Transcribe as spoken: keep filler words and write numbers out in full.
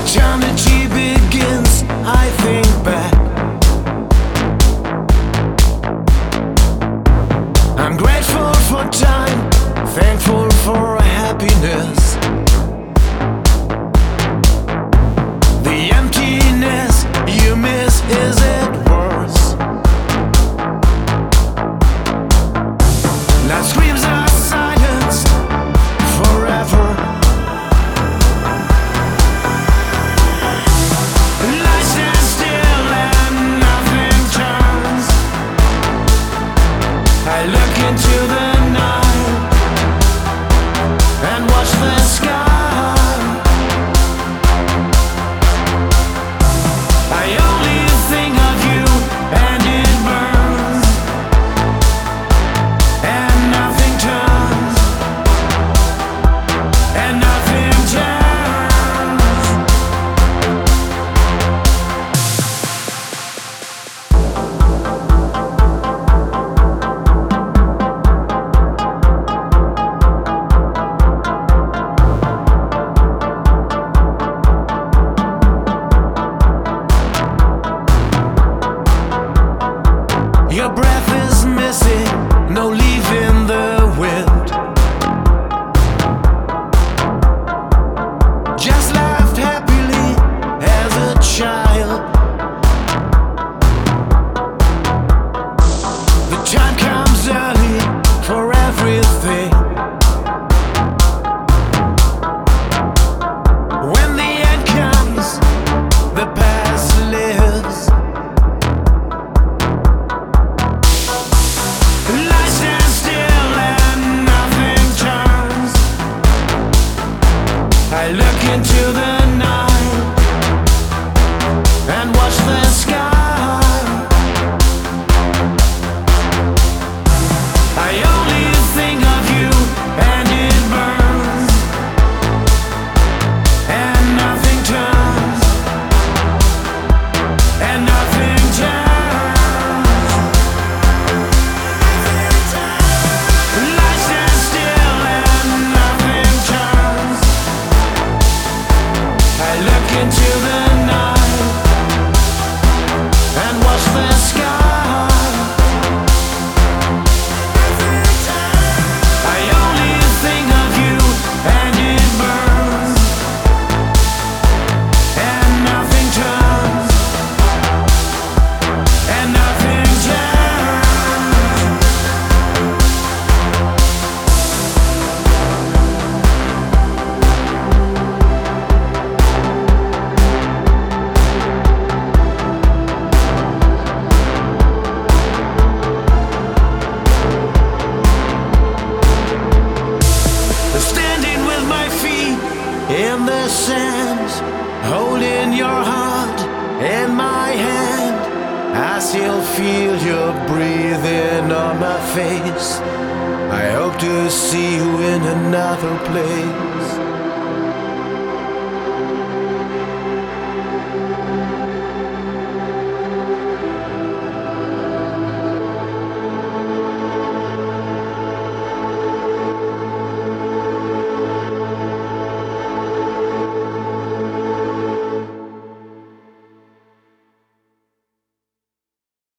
Eternity begins, I think back. I'm grateful for time, thankful for happiness. The emptiness you miss, is it worse? Now screams are silenced forever. Life stands still and nothing turns. I look into the night and watch the sky. I only think of you and it burns, and nothing turns, and nothing turns. Your breath is missing, no leaf in the wind. Just laughed happily as a child. The time comes early for everything. When the end comes, the past lives. Life stands still and nothing turns. I look into the night and watch the sky. I only think of you and it burns, and nothing turns, and nothing turns. Life stands still and nothing turns. I look into the night and watch the sky. I only think of you and it burns, and nothing turns, and nothing turns. Standing with my feet in the sand, holding your heart in my hand. I still feel your breathing on my face. I hope to see you in another place.